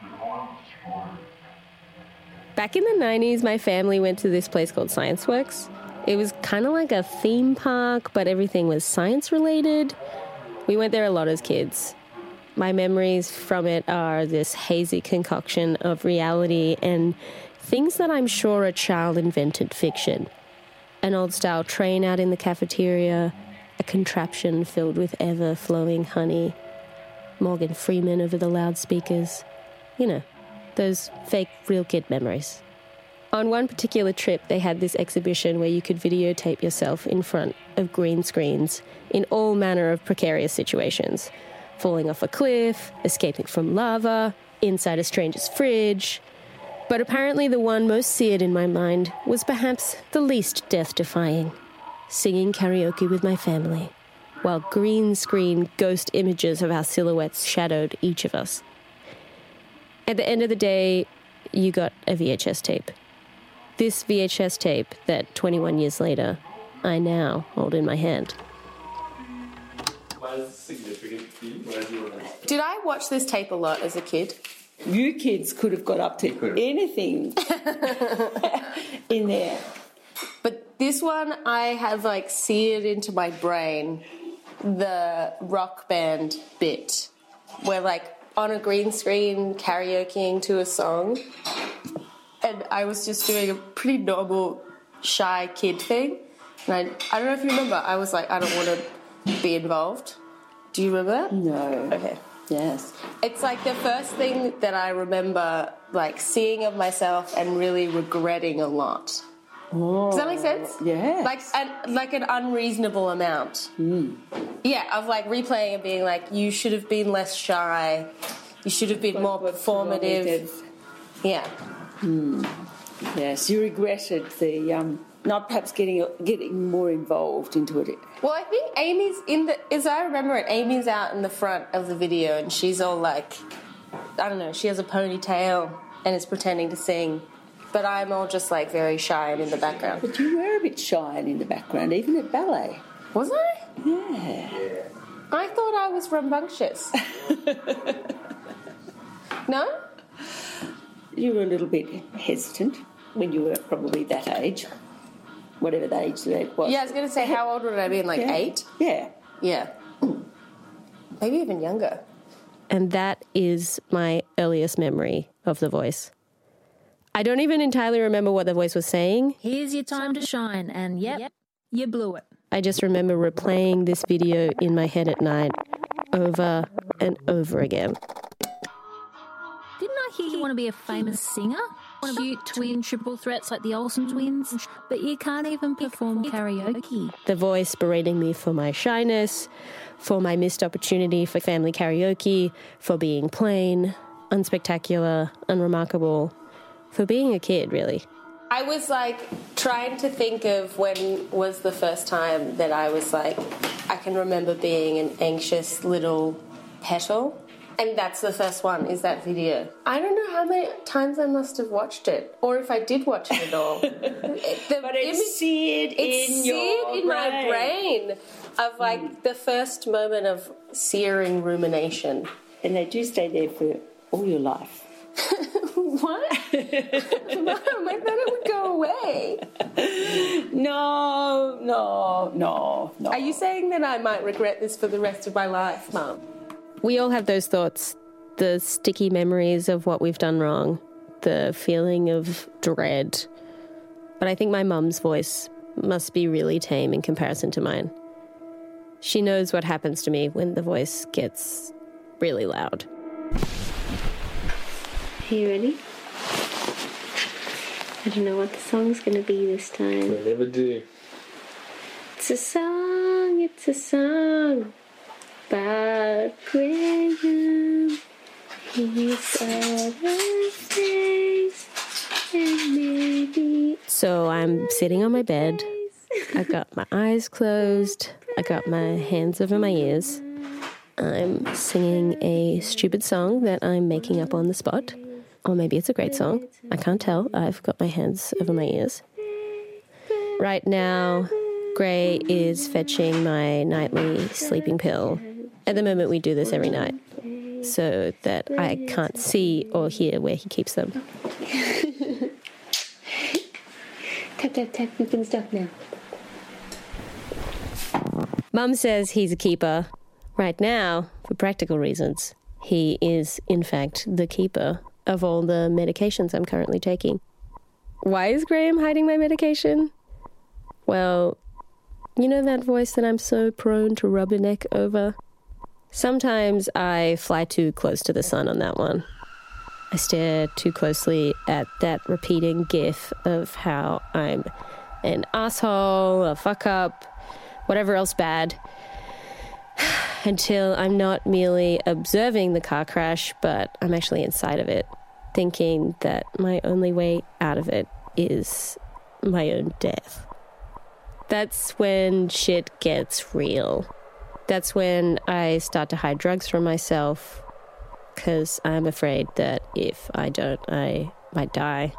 Back in the nineties, my family went to this place called ScienceWorks. It was kind of like a theme park, but everything was science-related. We went there a lot as kids. My memories from it are this hazy concoction of reality and things that I'm sure are child-invented fiction. An old-style train out in the cafeteria, a contraption filled with ever-flowing honey, Morgan Freeman over the loudspeakers. You know, those fake real kid memories. On one particular trip, they had this exhibition where you could videotape yourself in front of green screens in all manner of precarious situations. Falling off a cliff, escaping from lava, inside a stranger's fridge. But apparently the one most seared in my mind was perhaps the least death-defying. Singing karaoke with my family, while green screen ghost images of our silhouettes shadowed each of us. At the end of the day, you got a V H S tape. This V H S tape that twenty-one years later, I now hold in my hand. Why is it significant to you? Why is it one? Did I watch this tape a lot as a kid? You kids could have got up to anything in there. But this one, I have like seared into my brain the rock band bit where like on a green screen karaokeing to a song, and I was just doing a pretty normal shy kid thing, and I, I don't know if you remember, I was like, I don't want to be involved. Do you remember that? No. Okay. Yes. It's like the first thing that I remember like seeing of myself and really regretting a lot. Oh, does that make sense? Yeah. Like an, like an unreasonable amount. Mm. Yeah, of like replaying and being like, you should have been less shy. You should have been What, more what performative. Yeah. Mm. Yes, you regretted the um, not perhaps getting getting more involved into it. Well, I think Amy's in the, as I remember it, Amy's out in the front of the video and she's all like, I don't know, she has a ponytail and is pretending to sing. But I'm all just like very shy and in the background. But you were a bit shy and in the background, even at ballet. Was I? Yeah. I thought I was rambunctious. No? You were a little bit hesitant when you were probably that age. Whatever the age that was. Yeah, I was going to say, how old would I be? Like yeah. eight? Yeah. Yeah. Maybe even younger. And that is my earliest memory of the voice. I don't even entirely remember what the voice was saying. Here's your time to shine, and yep, you blew it. I just remember replaying this video in my head at night over and over again. Didn't I hear you want to be a famous singer? Want to be twin triple threats like the Olsen twins? But you can't even perform karaoke. The voice berating me for my shyness, for my missed opportunity for family karaoke, for being plain, unspectacular, unremarkable, for being a kid, really. I was like trying to think of when was the first time that I was like, I can remember being an anxious little petal. And that's the first one, is that video. I don't know how many times I must have watched it, or if I did watch it at all. the but it's seared it's in seared your in brain. my brain of like mm. the first moment of searing rumination. And they do stay there for all your life. What? Mom, I thought it would go away. No, no, no, no. Are you saying that I might regret this for the rest of my life, Mum? We all have those thoughts, the sticky memories of what we've done wrong, the feeling of dread. But I think my mum's voice must be really tame in comparison to mine. She knows what happens to me when the voice gets really loud. Are you ready? I don't know what the song's going to be this time. I never do. It's a song, it's a song about Graham. He's other things and maybe. So I'm sitting on my bed. I got my eyes closed. I got my hands over my ears. I'm singing a stupid song that I'm making up on the spot. Or maybe it's a great song. I can't tell. I've got my hands over my ears. Right now, Gray is fetching my nightly sleeping pill. At the moment, we do this every night, so that I can't see or hear where he keeps them. Tap, tap, tap, we can stop now. Mum says he's a keeper. Right now, for practical reasons, he is, in fact, the keeper of all the medications I'm currently taking. Why is Graham hiding my medication? Well, you know that voice that I'm so prone to rubberneck over? Sometimes I fly too close to the sun on that one. I stare too closely at that repeating gif of how I'm an asshole, a fuck up, whatever else bad, until I'm not merely observing the car crash, but I'm actually inside of it, thinking that my only way out of it is my own death. That's when shit gets real. That's when I start to hide drugs from myself, because I'm afraid that if I don't, I might die.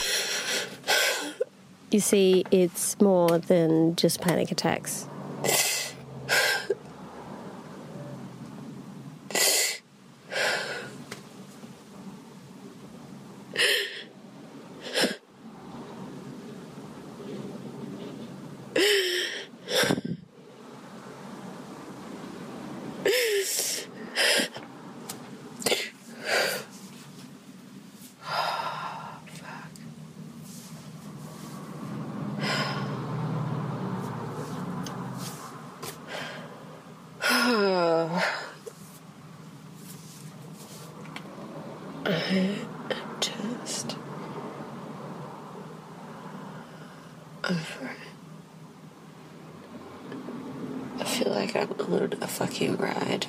You see, it's more than just panic attacks. I am just over it. I feel like I'm on a fucking ride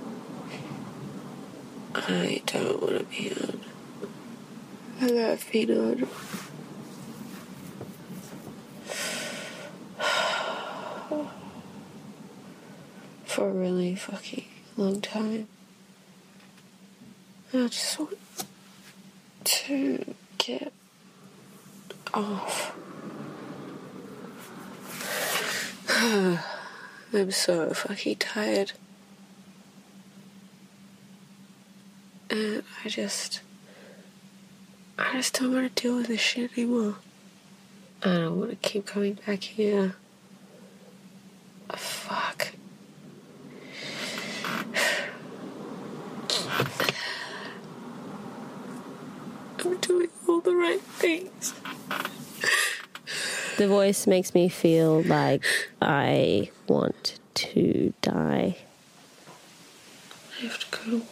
I don't want to be on. And I've been on. For a really fucking long time. I just want to get off. I'm so fucking tired. And I just... I just don't want to deal with this shit anymore. I don't want to keep coming back here. Fuck. I'm doing all the right things. The voice makes me feel like I want to die. I have to go to work.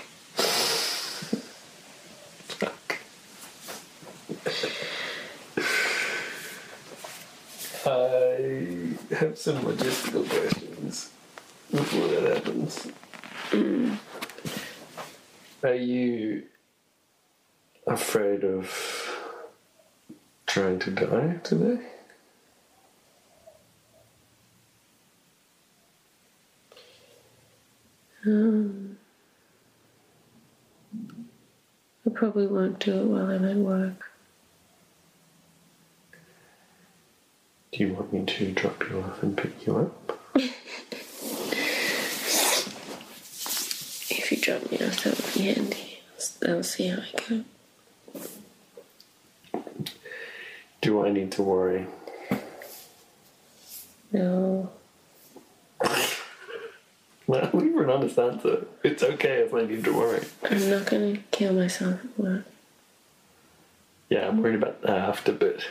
I have some logistical questions before that happens. Mm. Are you afraid of trying to die today? Um, I probably won't do it while I'm at work. Do you want me to drop you off and pick you up? If you drop me off, that would be handy. I'll see how I go. Do I need to worry? No. Well, leave for an honest answer. It's okay if I need to worry. I'm not going to kill myself at work. Yeah, I'm worried about that after, but...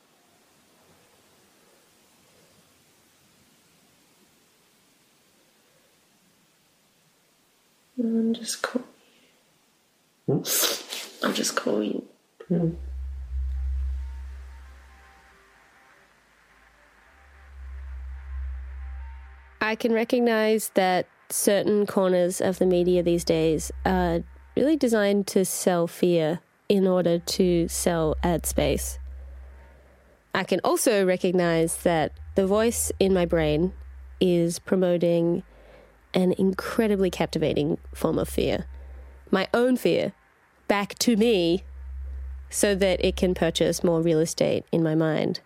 I'll just call you. Hmm? I'll just call you. Hmm. I can recognize that certain corners of the media these days are really designed to sell fear in order to sell ad space. I can also recognize that the voice in my brain is promoting an incredibly captivating form of fear. My own fear back to me so that it can purchase more real estate in my mind.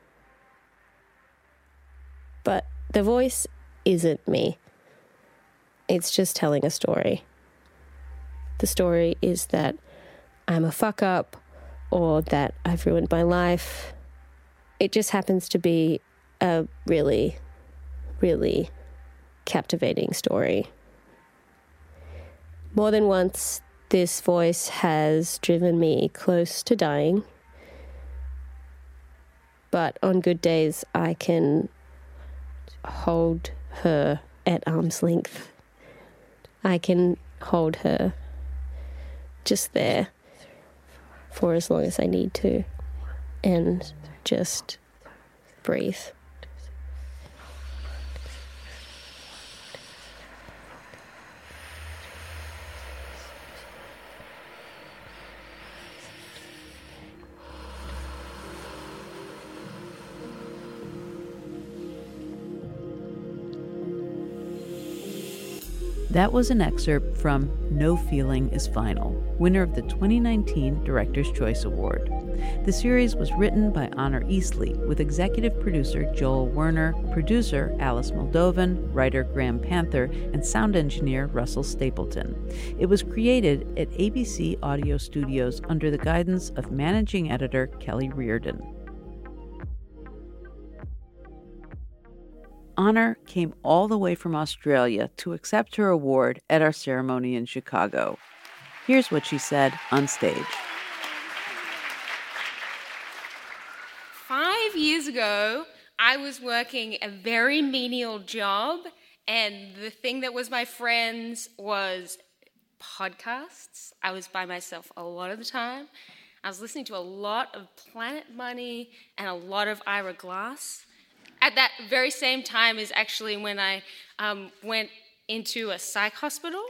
But the voice isn't me. It's just telling a story. The story is that I'm a fuck up or that I've ruined my life. It just happens to be a really, really captivating story. More than once, this voice has driven me close to dying. But on good days, I can hold her at arm's length. I can hold her just there for as long as I need to and just breathe. That was an excerpt from No Feeling is Final, winner of the twenty nineteen Director's Choice Award. The series was written by Honor Eastly, with executive producer Joel Werner, producer Alice Moldovan, writer Graham Panther, and sound engineer Russell Stapleton. It was created at A B C Audio Studios under the guidance of managing editor Kelly Reardon. Honor came all the way from Australia to accept her award at our ceremony in Chicago. Here's what she said on stage. Five years ago, I was working a very menial job, and the thing that was my friends was podcasts. I was by myself a lot of the time. I was listening to a lot of Planet Money and a lot of Ira Glass. At that very same time is actually when I um, went into a psych hospital,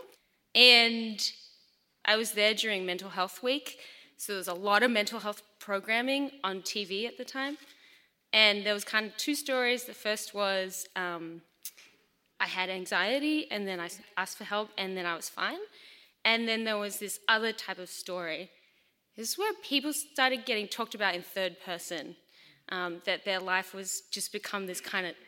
and I was there during Mental Health Week, so there was a lot of mental health programming on T V at the time, and there was kind of two stories. The first was um, I had anxiety, and then I asked for help, and then I was fine, and then there was this other type of story. This is where people started getting talked about in third person. Um, that their life was just become this kind of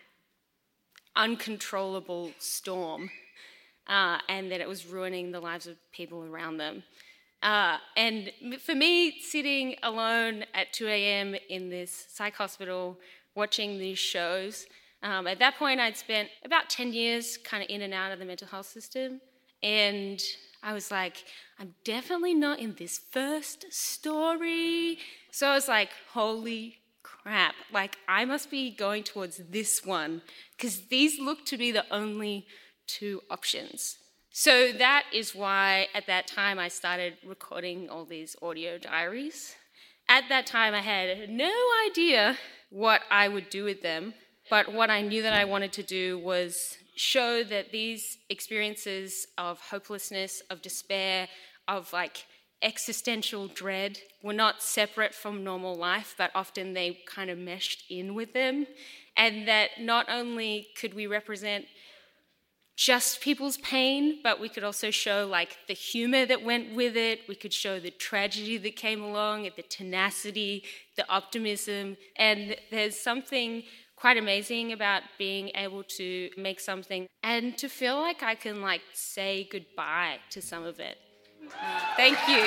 uncontrollable storm, uh, and that it was ruining the lives of people around them. Uh, and for me, sitting alone at two a.m. in this psych hospital, watching these shows, um, at that point I'd spent about ten years kind of in and out of the mental health system, and I was like, I'm definitely not in this first story. So I was like, holy crap, like I must be going towards this one because these look to be the only two options. So that is why at that time I started recording all these audio diaries. At that time I had no idea what I would do with them, but what I knew that I wanted to do was show that these experiences of hopelessness, of despair, of like existential dread were not separate from normal life, but often they kind of meshed in with them. And that not only could we represent just people's pain, but we could also show like the humor that went with it. We could show the tragedy that came along, the tenacity, the optimism. And there's something quite amazing about being able to make something and to feel like I can like say goodbye to some of it. Uh, thank you.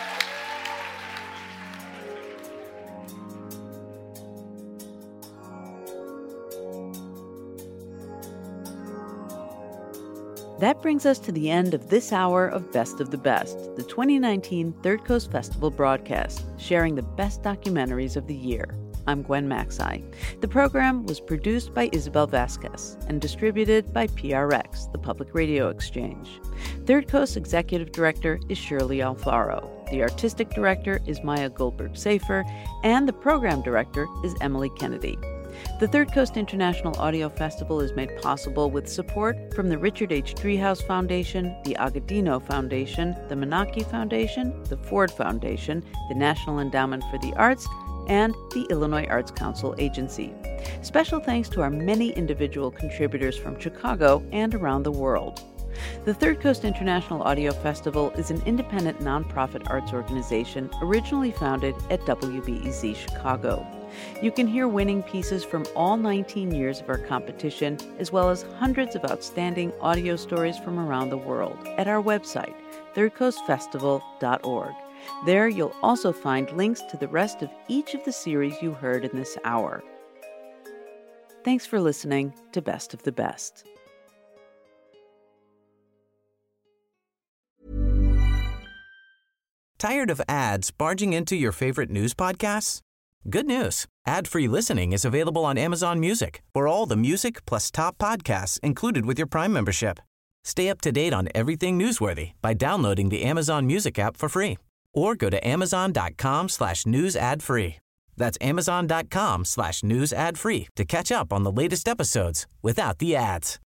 That brings us to the end of this hour of Best of the Best, the twenty nineteen Third Coast Festival broadcast, sharing the best documentaries of the year. I'm Gwen Macsai. The program was produced by Isabel Vasquez and distributed by P R X, the Public Radio Exchange. Third Coast Executive Director is Shirley Alfaro. The Artistic Director is Maya Goldberg-Safer, and the Program Director is Emily Kennedy. The Third Coast International Audio Festival is made possible with support from the Richard H. Driehaus Foundation, the Agudino Foundation, the Menaki Foundation, the Ford Foundation, the National Endowment for the Arts, and the Illinois Arts Council Agency. Special thanks to our many individual contributors from Chicago and around the world. The Third Coast International Audio Festival is an independent nonprofit arts organization originally founded at W B E Z Chicago. You can hear winning pieces from all nineteen years of our competition, as well as hundreds of outstanding audio stories from around the world at our website, third coast festival dot org. There you'll also find links to the rest of each of the series you heard in this hour. Thanks for listening to Best of the Best. Tired of ads barging into your favorite news podcasts? Good news. Ad-free listening is available on Amazon Music for all the music plus top podcasts included with your Prime membership. Stay up to date on everything newsworthy by downloading the Amazon Music app for free or go to amazon.com slash news ad free. That's amazon.com slash news ad free to catch up on the latest episodes without the ads.